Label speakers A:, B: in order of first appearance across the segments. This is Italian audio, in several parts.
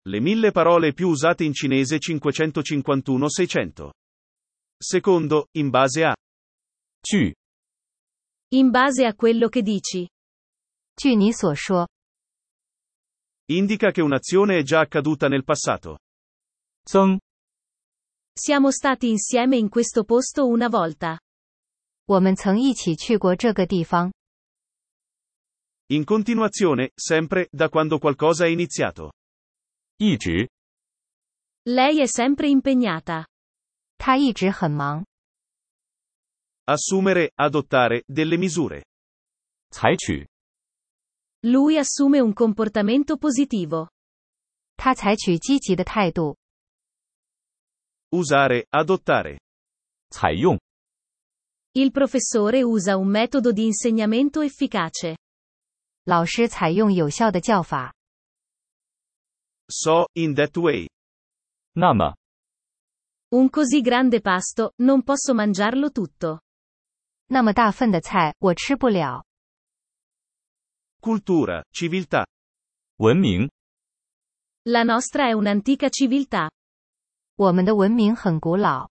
A: Le 1000 parole più usate in cinese 551-600. Secondo, in base a.
B: 据
C: In base a quello che dici.
D: 据你所说，
A: Indica che un'azione è già accaduta nel passato.
B: 增
C: Siamo stati insieme in questo posto una volta.
D: 我们曾一起去过这个地方。
A: In continuazione, sempre, da quando qualcosa è iniziato.
B: 一直
C: Lei è sempre impegnata.
D: 他一直很忙。
A: Assumere, adottare, delle misure.
B: 采取
C: Lui assume un comportamento positivo.
D: 他采取积极的态度。
A: Usare, adottare.
B: 采用
C: Il professore usa un metodo di insegnamento efficace.
D: 老师采用有效的教法。
A: So, in that way.
B: 那么
C: Un così grande pasto, non posso mangiarlo tutto.
D: 那么大份的菜，我吃不了。
A: Cultura, civiltà.
B: 文明
C: La nostra è un'antica civiltà.
D: 我们的文明很古老。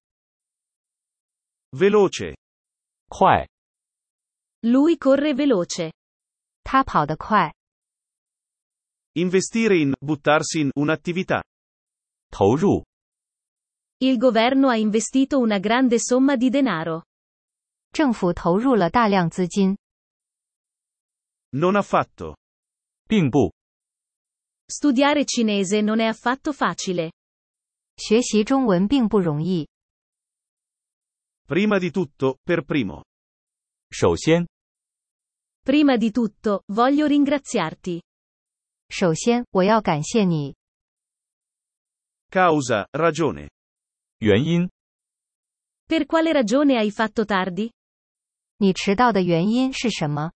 A: Veloce.
B: 快
C: Lui corre veloce.
D: 他跑得快。
A: Investire in, buttarsi in, un'attività.
B: 投入
C: Il governo ha investito una grande somma di denaro.
D: 政府投入了大量资金。
A: Non affatto.
B: 并不
C: Studiare cinese non è affatto facile.
D: 学习中文并不容易。
A: Prima di tutto, per primo.
B: 首先
C: Prima di tutto, voglio ringraziarti.
D: 首先，我要感谢你。
A: Causa, ragione.
B: 原因
C: Per quale ragione hai fatto tardi?
D: 你迟到的原因是什么？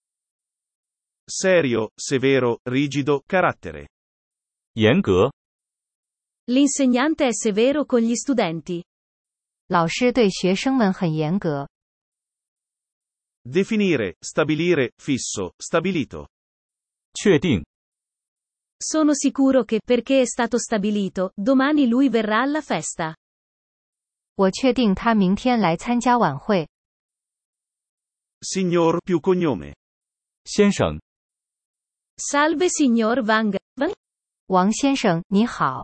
A: Serio, severo, rigido, carattere.
B: 严格
C: L'insegnante è severo con gli studenti.
D: 老师对学生们很严格。
A: Definire, stabilire, fisso, stabilito.
B: 确定
C: Sono sicuro che, perché è stato stabilito, domani lui verrà alla festa.
D: 我确定他明天来参加晚会。
A: Signor più cognome.
B: 先生
C: Salve signor Wang.
D: 王先生，你好。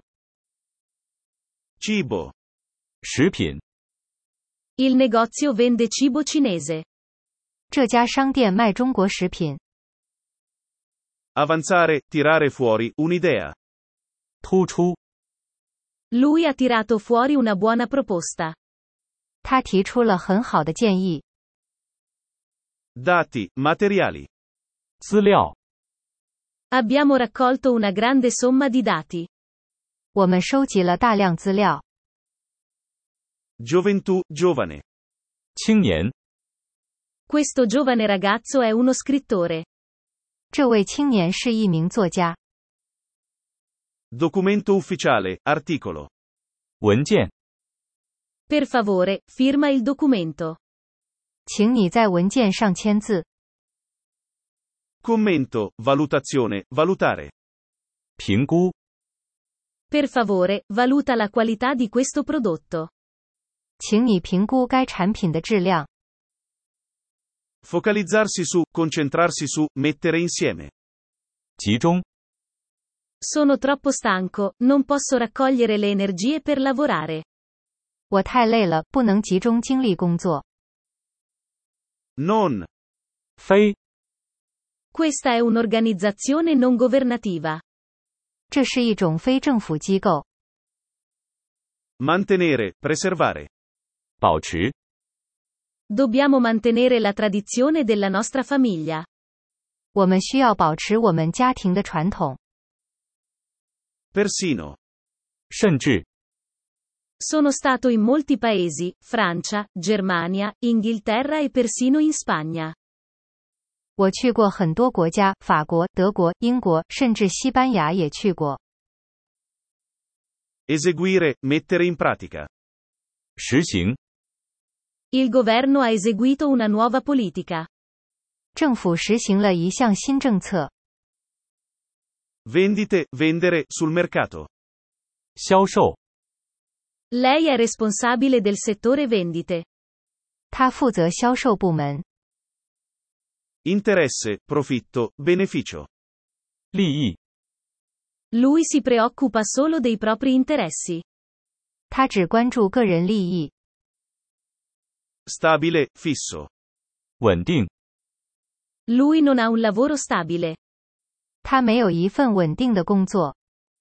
A: Cibo.
B: 食品
C: Il negozio vende cibo cinese.
D: 这家商店卖中国食品。
A: Avanzare, tirare fuori, un'idea.
B: 突出
C: Lui ha tirato fuori una buona proposta.
D: 他提出了很好的建议。
A: Dati, materiali.
B: 资料
C: Abbiamo raccolto una grande somma di dati.
D: 我们收集了大量资料。
A: Gioventù, giovane.
B: 青年
C: Questo giovane ragazzo è uno scrittore.
D: 这位青年是一名作家。
A: Documento ufficiale, articolo.
B: 文件
C: Per favore, firma il documento.
D: 请你在文件上签字。
A: Commento, valutazione, valutare.
B: 评估
C: Per favore, valuta la qualità di questo prodotto.
D: 请你评估该产品的质量。
A: Focalizzarsi su, concentrarsi su, mettere insieme.
B: 集中
C: Sono troppo stanco, non posso raccogliere le energie per lavorare.
D: 我太累了，不能集中精力工作。
A: Non.
B: 非
C: Questa è un'organizzazione non governativa.
D: 这是一种非政府机构。
A: Mantenere, preservare.
B: 保持
C: Dobbiamo mantenere la tradizione della nostra famiglia.
D: 我们需要保持我们家庭的传统。
A: Persino.
B: 甚至
C: Sono stato in molti paesi, Francia, Germania, Inghilterra e persino in Spagna.
D: 我去过很多国家，法国、德国、英国，甚至西班牙也去过。
A: Eseguire, mettere in pratica.
B: 实行
C: Il governo ha eseguito una nuova politica.
D: 政府实行了一项新政策。
A: Vendite, vendere, sul mercato.
B: 销售。
C: Lei è responsabile del settore vendite.
D: 他负责销售部门。
A: Interesse, profitto, beneficio.
B: 利益。
C: Lui si preoccupa solo dei propri interessi.
D: 他只关注个人利益。
A: Stabile, fisso.
B: 稳定。
C: Lui non ha un lavoro stabile.
D: 他没有一份稳定的工作。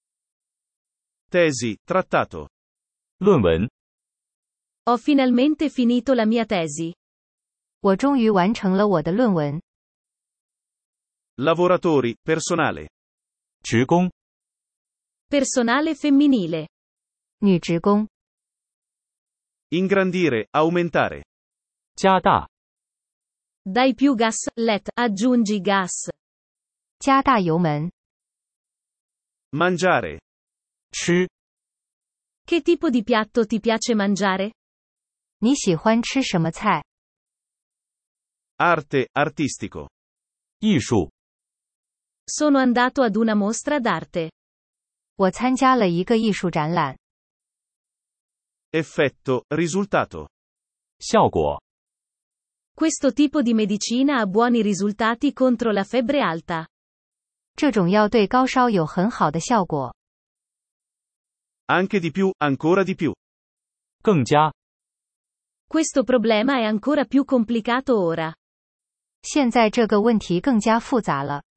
A: Tesi, trattato.
B: 论文。
C: Ho finalmente finito la mia tesi.
D: 我终于完成了我的论文。
A: Lavoratori, personale.
B: 职工。
C: Personale femminile.
D: 女职工。
A: Ingrandire, aumentare.
B: 加大。
C: Dai più gas, let, aggiungi gas.
D: 加大油门。
A: Mangiare.
B: 吃。
C: Che tipo di piatto ti piace mangiare?
D: 你喜欢吃什么菜？
A: Arte, artistico.
B: 艺术。
C: Sono andato ad una mostra d'arte.
D: 我参加了一个艺术展览。
A: Effetto, risultato.
B: 效果。
C: Questo tipo di medicina ha buoni risultati contro la febbre alta.
D: 这种药对高烧有很好的效果。
A: Anche di più, ancora di più.
B: 更加。
C: Questo problema è ancora più complicato ora.
D: 现在这个问题更加复杂了。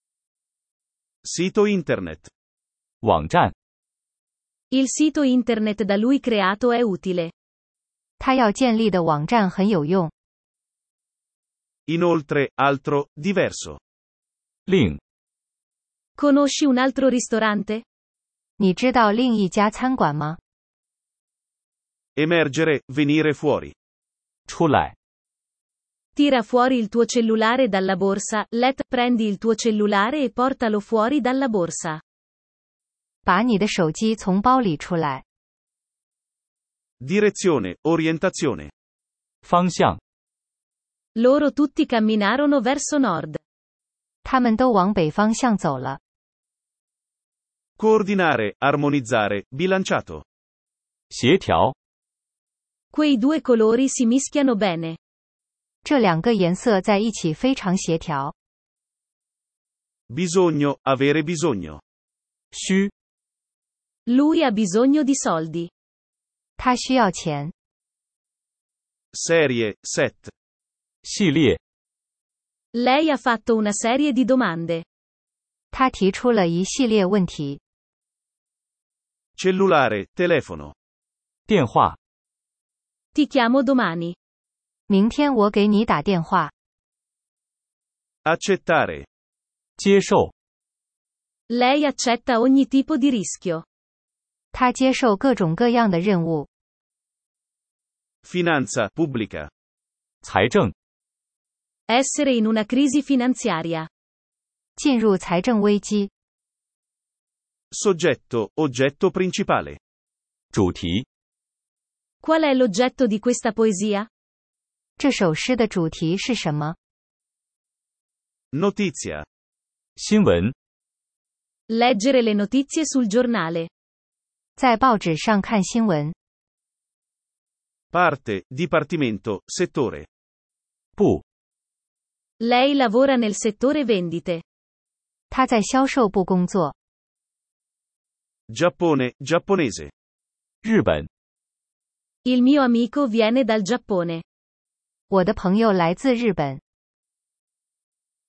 A: Sito internet.
B: 网站。
C: Il sito internet da lui creato è utile.
D: 他要建立的网站很有用。
A: Inoltre, altro, diverso.
B: 另。
C: Conosci un altro ristorante?
D: 你知道另一家餐馆吗？
A: Emergere, venire fuori.
B: 出来。
C: Tira fuori il tuo cellulare dalla borsa, let, prendi il tuo cellulare e portalo fuori dalla borsa.
D: 把你的手机从包里出来。
A: Direzione, orientazione.
B: 方向。
C: Loro tutti camminarono verso nord.
D: 他们都往北方向走了。
A: Coordinare, armonizzare, bilanciato.
B: 协调。
C: Quei due colori si mischiano bene.
D: 这两个颜色在一起非常协调。
A: Bisogno, avere bisogno.
B: 需。
C: Lui ha bisogno di soldi.
D: 他需要钱。
A: Serie, set.
B: 系列。
C: Lei ha fatto una serie di domande.
D: 他提出了一系列问题。
A: Cellulare, telefono.
B: 电话。
C: Ti chiamo domani.
D: 明天我给你打电话。
A: Accettare.
B: 接受。
C: Lei accetta ogni tipo di rischio.
D: 他接受各种各样的任务。
A: Finanza, pubblica.
B: 财政。
C: Essere in una crisi finanziaria.
D: 进入财政危机。
A: Soggetto, oggetto principale.
B: 主题。
C: Qual è l'oggetto di questa poesia?
D: 这首诗的主题是什么？
A: Notizia.
B: 新闻。
C: Leggere le notizie sul giornale.
D: 在报纸上看新闻。
A: Parte, dipartimento, settore.
B: 部。
C: Lei lavora nel settore vendite.
D: 他在销售部工作。
A: Giappone, giapponese.
B: 日本。
C: Il mio amico viene dal Giappone.
D: 我的朋友来自日本。